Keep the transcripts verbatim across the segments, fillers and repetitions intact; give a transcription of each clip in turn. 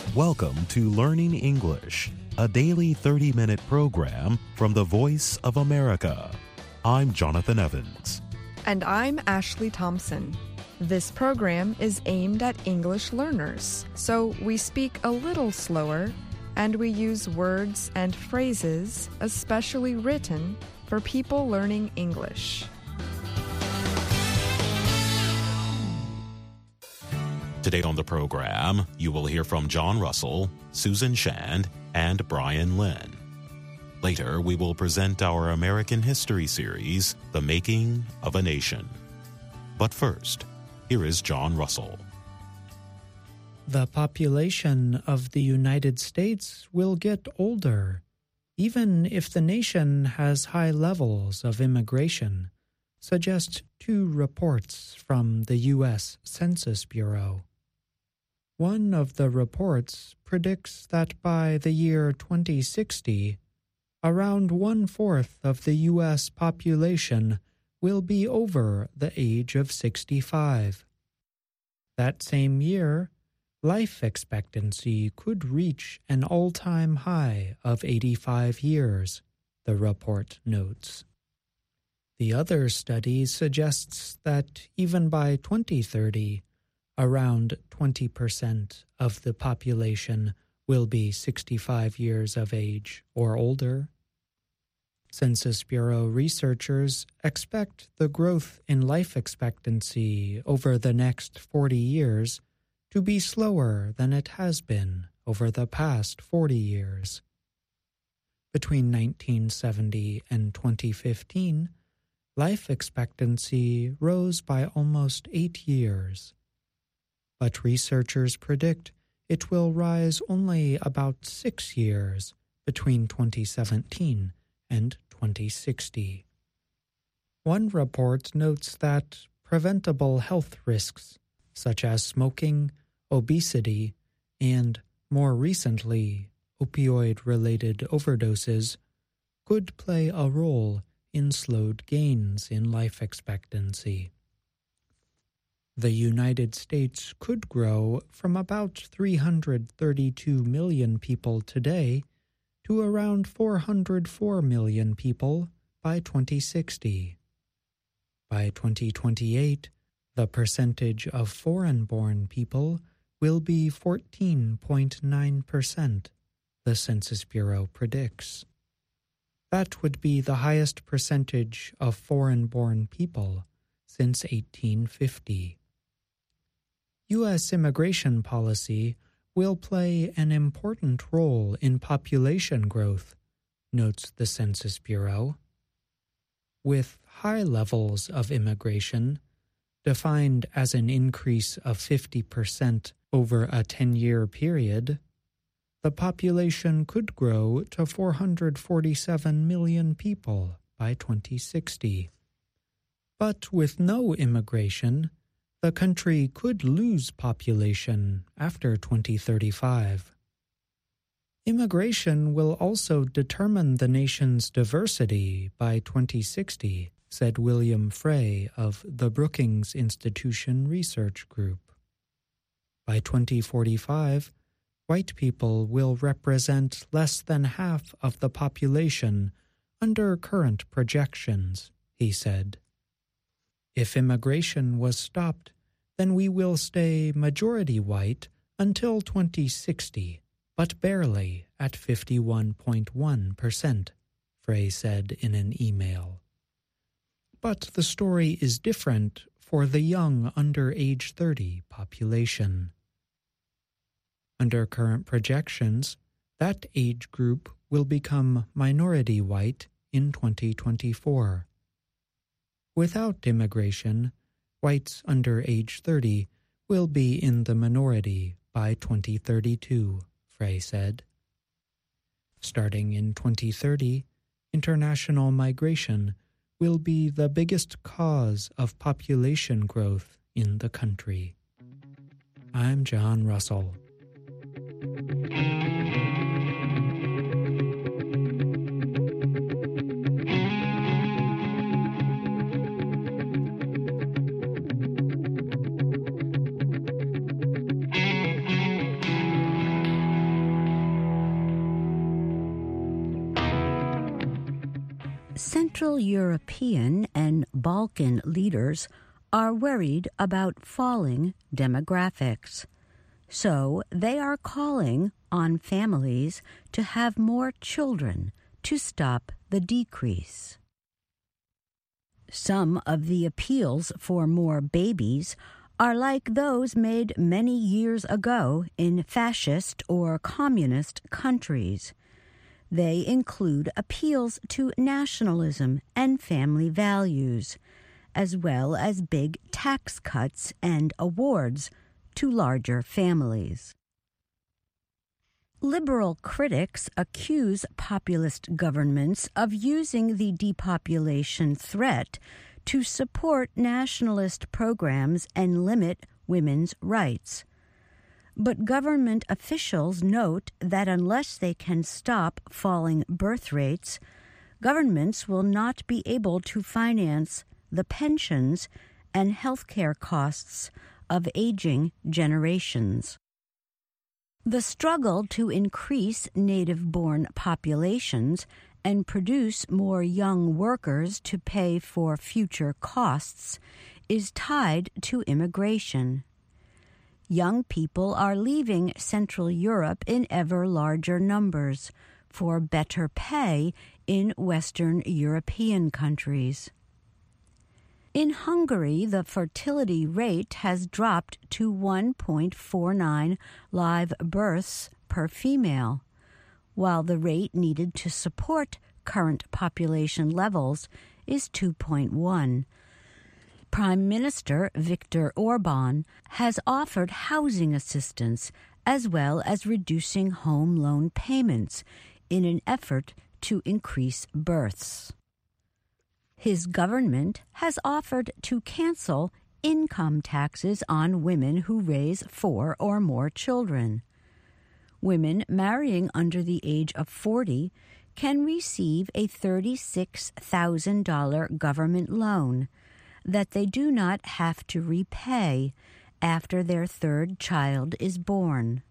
Welcome to Learning English, a daily thirty-minute program from the Voice of America. I'm Jonathan Evans. And I'm Ashley Thompson. This program is aimed at English learners, so we speak a little slower and we use words and phrases especially written for people learning English. Today on the program, you will hear from John Russell, Susan Shand, and Brian Lynn. Later, we will present our American History series, The Making of a Nation. But first, here is John Russell. The population of the United States will get older, even if the nation has high levels of immigration, suggest two reports from the U S Census Bureau. One of the reports predicts that by the year twenty sixty, around one-fourth of the U S population will be over the age of sixty-five. That same year, life expectancy could reach an all-time high of eighty-five years, the report notes. The other study suggests that even by twenty thirty, around twenty percent of the population will be sixty-five years of age or older. Census Bureau researchers expect the growth in life expectancy over the next forty years to be slower than it has been over the past forty years. Between nineteen seventy and twenty fifteen, life expectancy rose by almost eight years. But researchers predict it will rise only about six years between twenty seventeen and twenty sixty. One report notes that preventable health risks, such as smoking, obesity, and, more recently, opioid-related overdoses, could play a role in slowed gains in life expectancy. The United States could grow from about three hundred thirty-two million people today to around four hundred four million people by twenty sixty. By twenty twenty-eight, the percentage of foreign-born people will be fourteen point nine percent, the Census Bureau predicts. That would be the highest percentage of foreign-born people since eighteen fifty. U S immigration policy will play an important role in population growth, notes the Census Bureau. With high levels of immigration, defined as an increase of fifty percent over a ten-year period, the population could grow to four hundred forty-seven million people by twenty sixty. But with no immigration, the country could lose population after twenty thirty-five. Immigration will also determine the nation's diversity by twenty sixty, said William Frey of the Brookings Institution Research Group. By twenty forty-five, white people will represent less than half of the population under current projections, he said. If immigration was stopped, then we will stay majority white until twenty sixty, but barely at fifty-one point one percent, Frey said in an email. But the story is different for the young under age thirty population. Under current projections, that age group will become minority white in twenty twenty-four. Without immigration, whites under age thirty will be in the minority by twenty thirty-two, Frey said. Starting in twenty thirty, international migration will be the biggest cause of population growth in the country. I'm John Russell. Central European and Balkan leaders are worried about falling demographics. So they are calling on families to have more children to stop the decrease. Some of the appeals for more babies are like those made many years ago in fascist or communist countries. They include appeals to nationalism and family values, as well as big tax cuts and awards to larger families. Liberal critics accuse populist governments of using the depopulation threat to support nationalist programs and limit women's rights. But government officials note that unless they can stop falling birth rates, governments will not be able to finance the pensions and health care costs of aging generations. The struggle to increase native-born populations and produce more young workers to pay for future costs is tied to immigration. Young people are leaving Central Europe in ever larger numbers for better pay in Western European countries. In Hungary, the fertility rate has dropped to one point four nine live births per female, while the rate needed to support current population levels is two point one. Prime Minister Viktor Orban has offered housing assistance as well as reducing home loan payments in an effort to increase births. His government has offered to cancel income taxes on women who raise four or more children. Women marrying under the age of forty can receive a thirty-six thousand dollars government loan that they do not have to repay after their third child is born.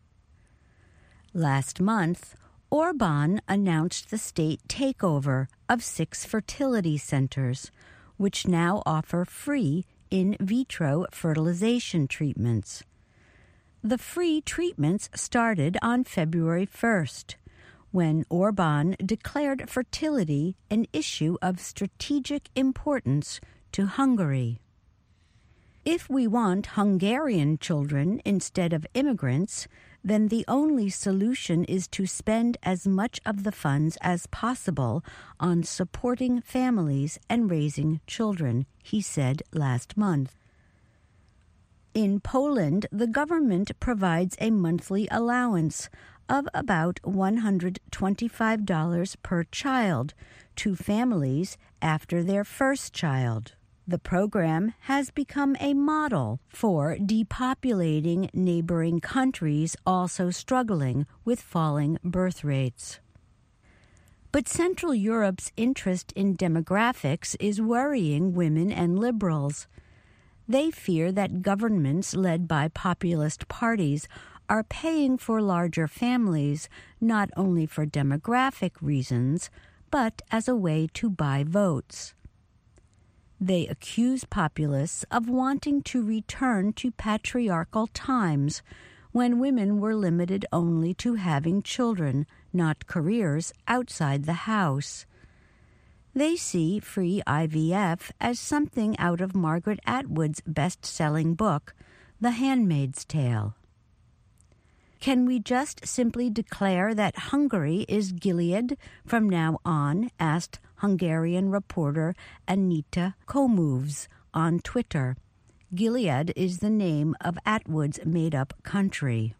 Last month, Orban announced the state takeover of six fertility centers, which now offer free in vitro fertilization treatments. The free treatments started on February first, when Orban declared fertility an issue of strategic importance to Hungary. If we want Hungarian children instead of immigrants, then the only solution is to spend as much of the funds as possible on supporting families and raising children, he said last month. In Poland, the government provides a monthly allowance of about one hundred twenty-five dollars per child to families after their first child. The program has become a model for depopulating neighboring countries also struggling with falling birth rates. But Central Europe's interest in demographics is worrying women and liberals. They fear that governments led by populist parties are paying for larger families not only for demographic reasons, but as a way to buy votes. They accuse populists of wanting to return to patriarchal times when women were limited only to having children, not careers outside the house. They see free I V F as something out of Margaret Atwood's best-selling book, The Handmaid's Tale. Can we just simply declare that Hungary is Gilead from now on? Asked Hungarian reporter Anita Komoves on Twitter. Gilead is the name of Atwood's made-up country.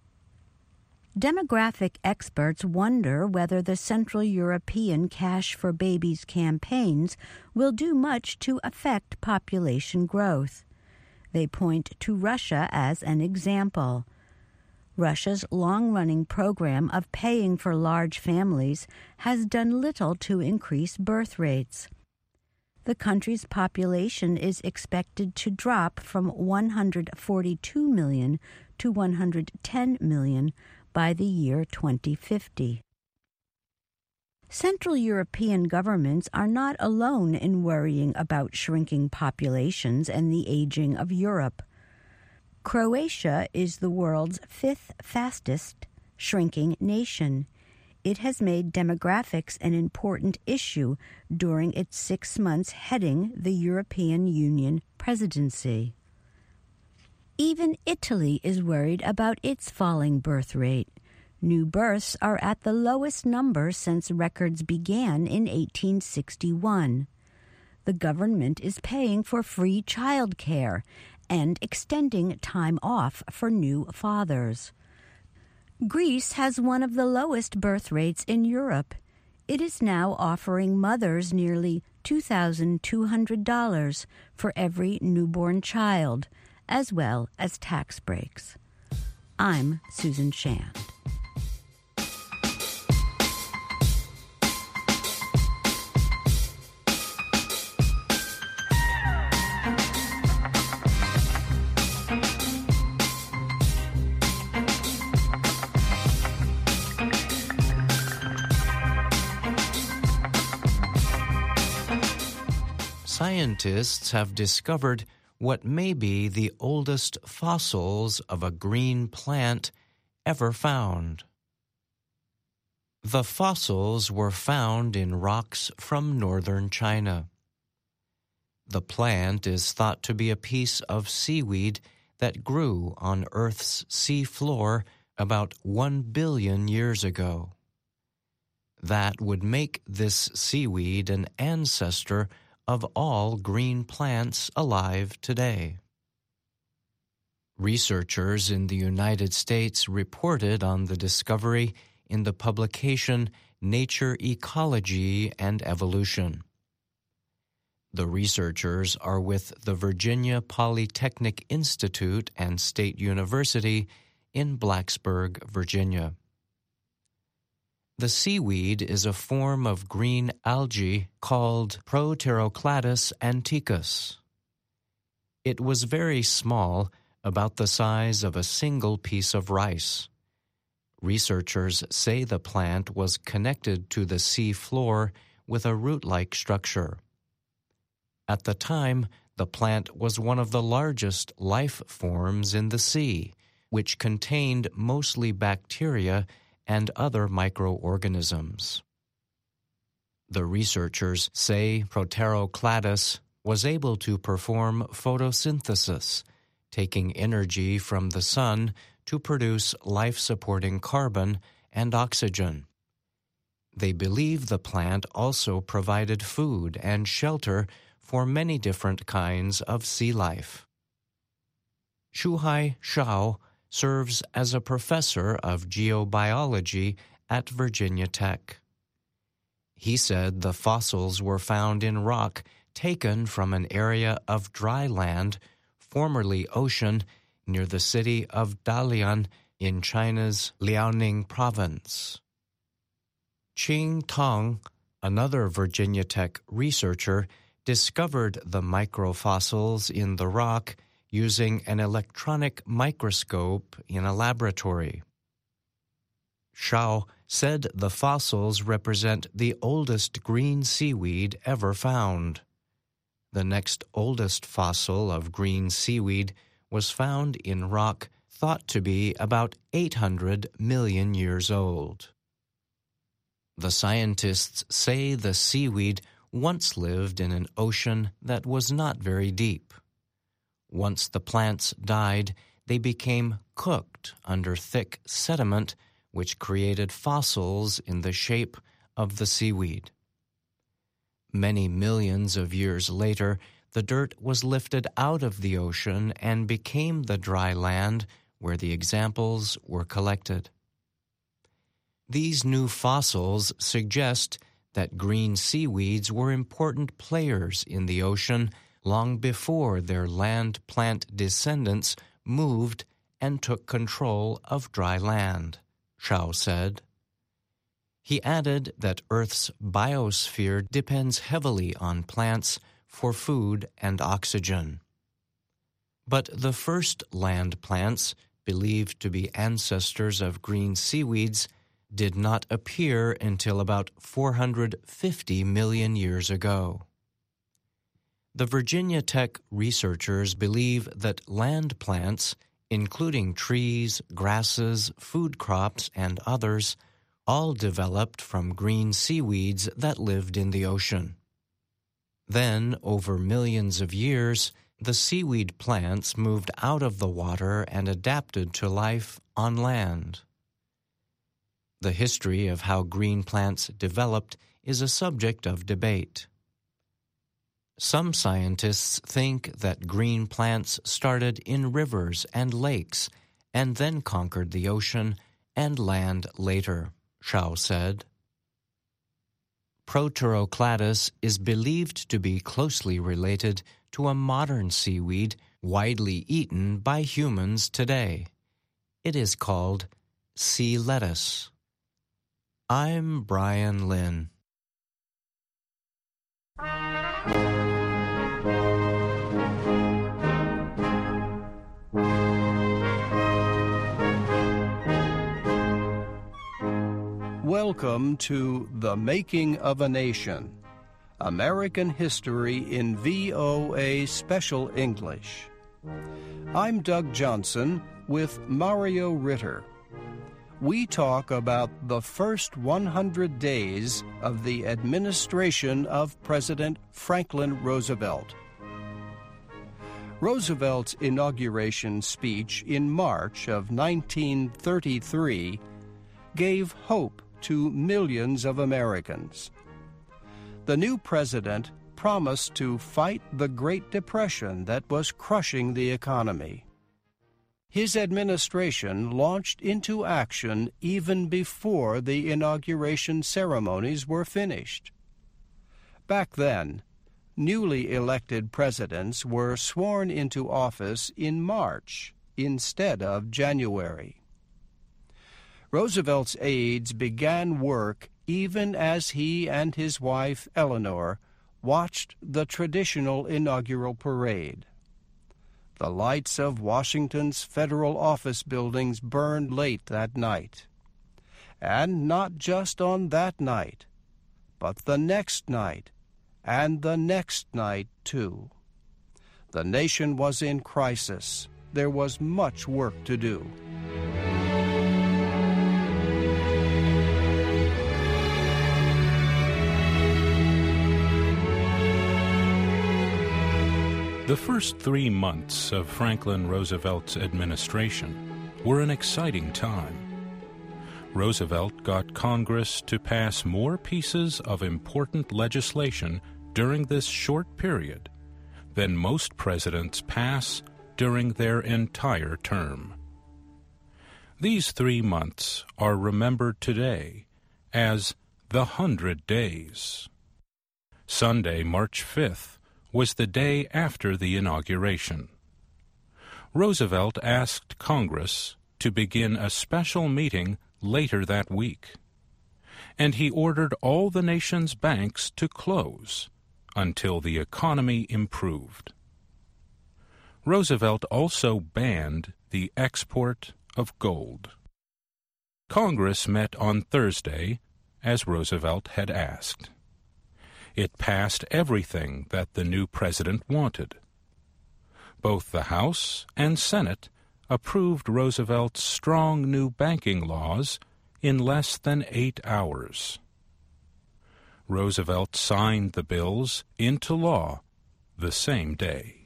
Demographic experts wonder whether the Central European Cash for Babies campaigns will do much to affect population growth. They point to Russia as an example. Russia's long-running program of paying for large families has done little to increase birth rates. The country's population is expected to drop from one hundred forty-two million to one hundred ten million to one hundred ten million by the year twenty fifty. Central European governments are not alone in worrying about shrinking populations and the aging of Europe. Croatia is the world's fifth fastest shrinking nation. It has made demographics an important issue during its six months heading the European Union presidency. Even Italy is worried about its falling birth rate. New births are at the lowest number since records began in eighteen sixty-one. The government is paying for free child care and extending time off for new fathers. Greece has one of the lowest birth rates in Europe. It is now offering mothers nearly two thousand two hundred dollars for every newborn child, as well as tax breaks. I'm Susan Shand. Scientists have discovered what may be the oldest fossils of a green plant ever found. The fossils were found in rocks from northern China. The plant is thought to be a piece of seaweed that grew on Earth's sea floor about one billion years ago. That would make this seaweed an ancestor of all green plants alive today. Researchers in the United States reported on the discovery in the publication Nature Ecology and Evolution. The researchers are with the Virginia Polytechnic Institute and State University in Blacksburg, Virginia. The seaweed is a form of green algae called Proterocladus anticus. It was very small, about the size of a single piece of rice. Researchers say the plant was connected to the sea floor with a root-like structure. At the time, the plant was one of the largest life forms in the sea, which contained mostly bacteria and other microorganisms. The researchers say Proterocladus was able to perform photosynthesis, taking energy from the sun to produce life-supporting carbon and oxygen. They believe the plant also provided food and shelter for many different kinds of sea life. Shuhai Shao serves as a professor of geobiology at Virginia Tech. He said the fossils were found in rock taken from an area of dry land, formerly ocean, near the city of Dalian in China's Liaoning province. Qing Tong, another Virginia Tech researcher, discovered the microfossils in the rock using an electronic microscope in a laboratory. Shao said the fossils represent the oldest green seaweed ever found. The next oldest fossil of green seaweed was found in rock thought to be about eight hundred million years old. The scientists say the seaweed once lived in an ocean that was not very deep. Once the plants died, they became cooked under thick sediment, which created fossils in the shape of the seaweed. Many millions of years later, the dirt was lifted out of the ocean and became the dry land where the examples were collected. These new fossils suggest that green seaweeds were important players in the ocean long before their land plant descendants moved and took control of dry land, Shao said. He added that Earth's biosphere depends heavily on plants for food and oxygen. But the first land plants, believed to be ancestors of green seaweeds, did not appear until about four hundred fifty million years ago. The Virginia Tech researchers believe that land plants, including trees, grasses, food crops, and others, all developed from green seaweeds that lived in the ocean. Then, over millions of years, the seaweed plants moved out of the water and adapted to life on land. The history of how green plants developed is a subject of debate. Some scientists think that green plants started in rivers and lakes and then conquered the ocean and land later, Shao said. Proterocladus is believed to be closely related to a modern seaweed widely eaten by humans today. It is called sea lettuce. I'm Brian Lynn. Welcome to The Making of a Nation, American History in V O A Special English. I'm Doug Johnson with Mario Ritter. We talk about the first one hundred days of the administration of President Franklin Roosevelt. Roosevelt's inauguration speech in March of nineteen thirty-three gave hope to millions of Americans. The new president promised to fight the Great Depression that was crushing the economy. His administration launched into action even before the inauguration ceremonies were finished. Back then, newly elected presidents were sworn into office in March instead of January. Roosevelt's aides began work even as he and his wife, Eleanor, watched the traditional inaugural parade. The lights of Washington's federal office buildings burned late that night. And not just on that night, but the next night, and the next night, too. The nation was in crisis. There was much work to do. The first three months of Franklin Roosevelt's administration were an exciting time. Roosevelt got Congress to pass more pieces of important legislation during this short period than most presidents pass during their entire term. These three months are remembered today as the Hundred Days. Sunday, March fifth, was the day after the inauguration. Roosevelt asked Congress to begin a special meeting later that week, and he ordered all the nation's banks to close until the economy improved. Roosevelt also banned the export of gold. Congress met on Thursday, as Roosevelt had asked. It passed everything that the new president wanted. Both the House and Senate approved Roosevelt's strong new banking laws in less than eight hours. Roosevelt signed the bills into law the same day.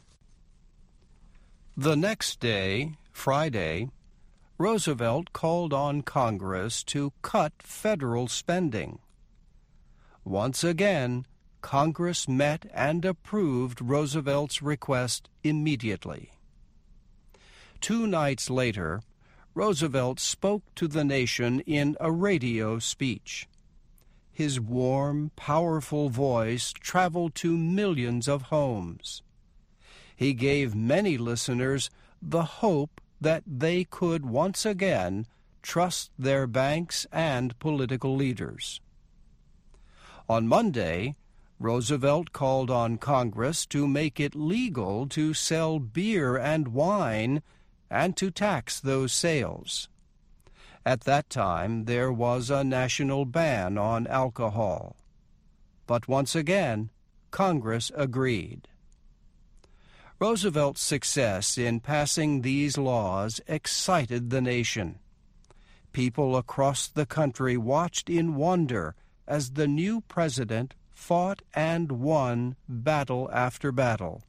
The next day, Friday, Roosevelt called on Congress to cut federal spending. Once again, Congress met and approved Roosevelt's request immediately. Two nights later, Roosevelt spoke to the nation in a radio speech. His warm, powerful voice traveled to millions of homes. He gave many listeners the hope that they could once again trust their banks and political leaders. On Monday, Roosevelt called on Congress to make it legal to sell beer and wine and to tax those sales. At that time, there was a national ban on alcohol. But once again, Congress agreed. Roosevelt's success in passing these laws excited the nation. People across the country watched in wonder as the new president fought and won battle after battle.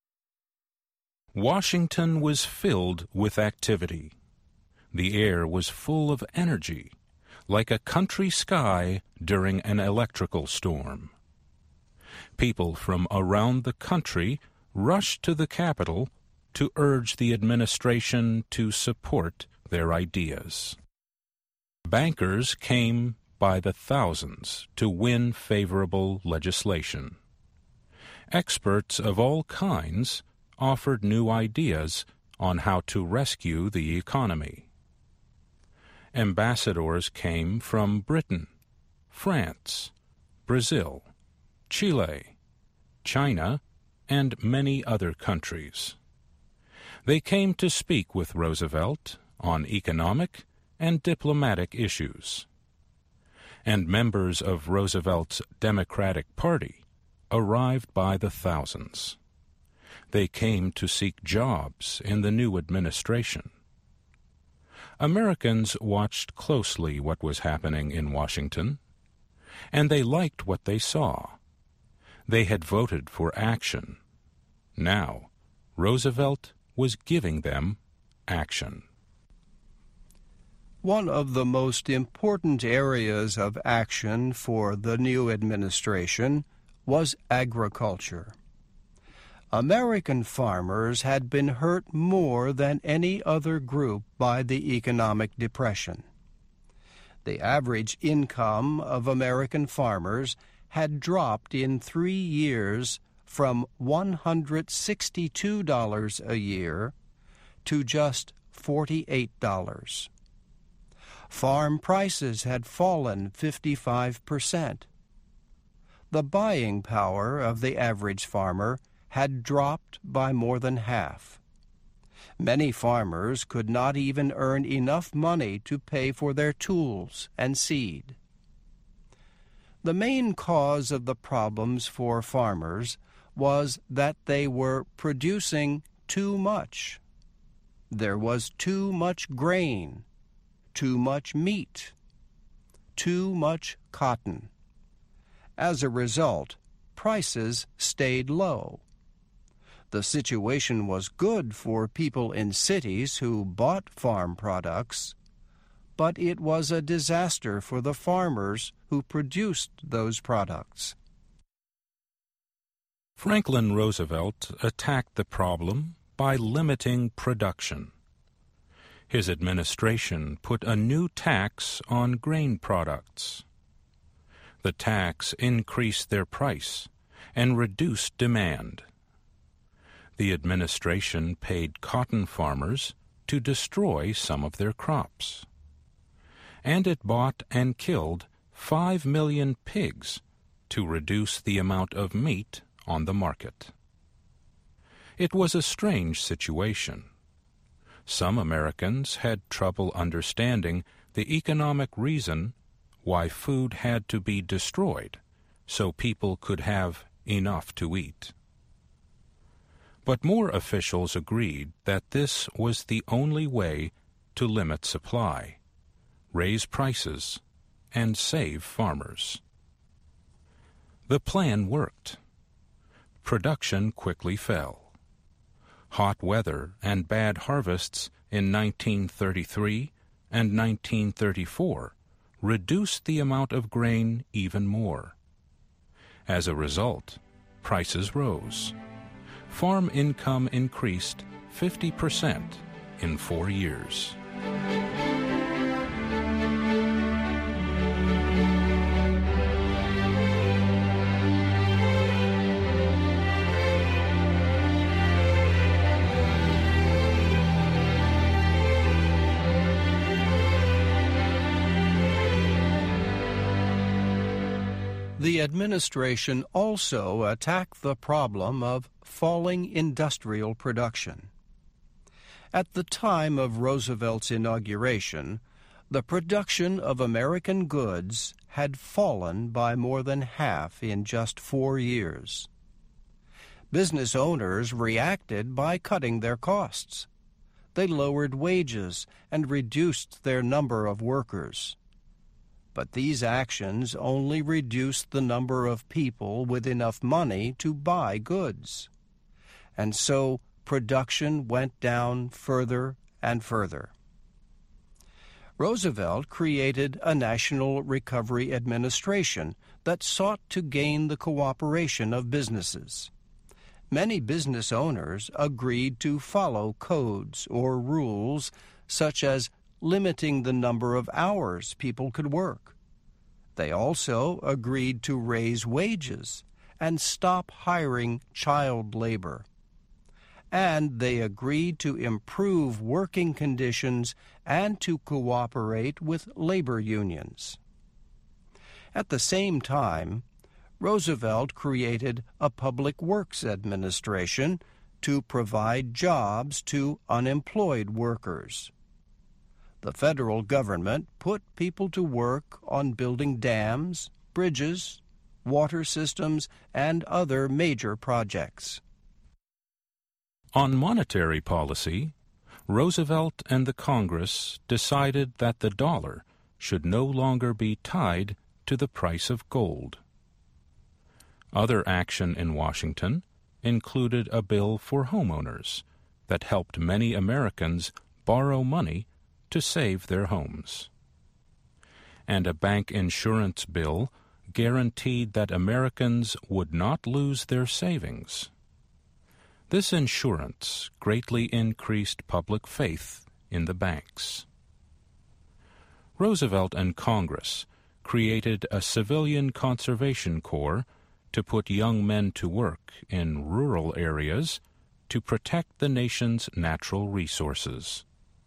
Washington was filled with activity. The air was full of energy, like a country sky during an electrical storm. People from around the country rushed to the Capitol to urge the administration to support their ideas. Bankers came by the thousands to win favorable legislation. Experts of all kinds offered new ideas on how to rescue the economy. Ambassadors came from Britain, France, Brazil, Chile, China, and many other countries. They came to speak with Roosevelt on economic and diplomatic issues. And members of Roosevelt's Democratic Party arrived by the thousands. They came to seek jobs in the new administration. Americans watched closely what was happening in Washington, and they liked what they saw. They had voted for action. Now, Roosevelt was giving them action. One of the most important areas of action for the new administration was agriculture. American farmers had been hurt more than any other group by the economic depression. The average income of American farmers had dropped in three years from one hundred sixty-two dollars a year to just forty-eight dollars. Farm prices had fallen fifty-five percent. The buying power of the average farmer had dropped by more than half. Many farmers could not even earn enough money to pay for their tools and seed. The main cause of the problems for farmers was that they were producing too much. There was too much grain, too much meat, too much cotton. As a result, prices stayed low. The situation was good for people in cities who bought farm products, but it was a disaster for the farmers who produced those products. Franklin Roosevelt attacked the problem by limiting production. His administration put a new tax on grain products. The tax increased their price and reduced demand. The administration paid cotton farmers to destroy some of their crops. And it bought and killed five million pigs to reduce the amount of meat on the market. It was a strange situation. Some Americans had trouble understanding the economic reason why food had to be destroyed so people could have enough to eat. But more officials agreed that this was the only way to limit supply, raise prices, and save farmers. The plan worked. Production quickly fell. Hot weather and bad harvests in nineteen thirty-three and nineteen thirty-four reduced the amount of grain even more. As a result, prices rose. Farm income increased fifty percent in four years. The administration also attacked the problem of falling industrial production. At the time of Roosevelt's inauguration, the production of American goods had fallen by more than half in just four years. Business owners reacted by cutting their costs. They lowered wages and reduced their number of workers. But these actions only reduced the number of people with enough money to buy goods. And so production went down further and further. Roosevelt created a National Recovery Administration that sought to gain the cooperation of businesses. Many business owners agreed to follow codes or rules, such as limiting the number of hours people could work. They also agreed to raise wages and stop hiring child labor. And they agreed to improve working conditions and to cooperate with labor unions. At the same time, Roosevelt created a Public Works Administration to provide jobs to unemployed workers. The federal government put people to work on building dams, bridges, water systems, and other major projects. On monetary policy, Roosevelt and the Congress decided that the dollar should no longer be tied to the price of gold. Other action in Washington included a bill for homeowners that helped many Americans borrow money to save their homes. And a bank insurance bill guaranteed that Americans would not lose their savings. This insurance greatly increased public faith in the banks. Roosevelt and Congress created a civilian conservation corps to put young men to work in rural areas to protect the nation's natural resources.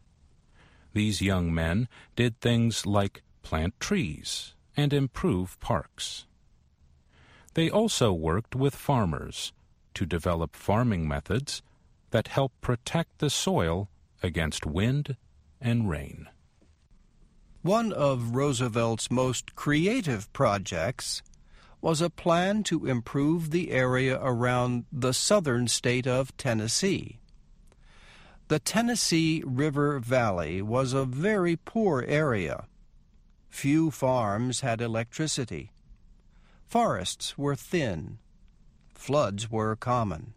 These young men did things like plant trees and improve parks. They also worked with farmers to develop farming methods that help protect the soil against wind and rain. One of Roosevelt's most creative projects was a plan to improve the area around the southern state of Tennessee. The Tennessee River Valley was a very poor area. Few farms had electricity. Forests were thin. Floods were common.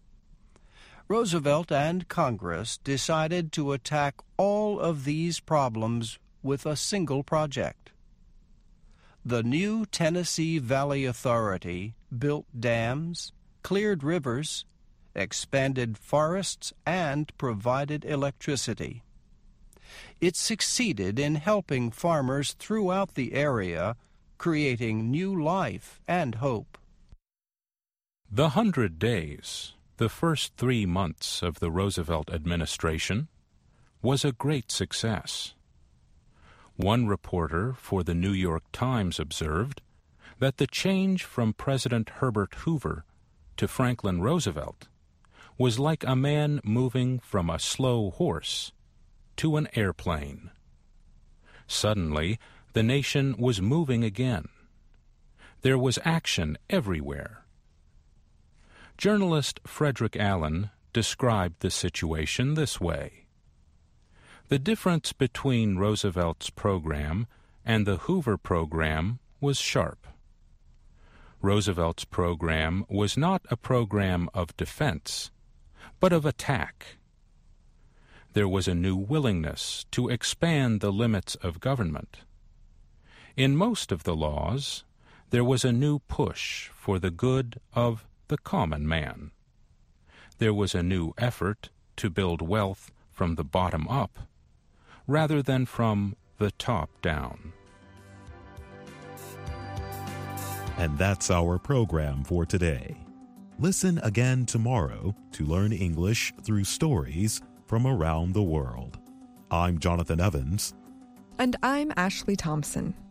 Roosevelt and Congress decided to attack all of these problems with a single project. The new Tennessee Valley Authority built dams, cleared rivers, expanded forests, and provided electricity. It succeeded in helping farmers throughout the area, creating new life and hope. The Hundred Days, the first three months of the Roosevelt administration, was a great success. One reporter for the New York Times observed that the change from President Herbert Hoover to Franklin Roosevelt was like a man moving from a slow horse to an airplane. Suddenly, the nation was moving again. There was action everywhere. Journalist Frederick Allen described the situation this way. The difference between Roosevelt's program and the Hoover program was sharp. Roosevelt's program was not a program of defense, but of attack. There was a new willingness to expand the limits of government. In most of the laws, there was a new push for the good of the common man. There was a new effort to build wealth from the bottom up, rather than from the top down. And that's our program for today. Listen again tomorrow to learn English through stories from around the world. I'm Jonathan Evans. And I'm Ashley Thompson.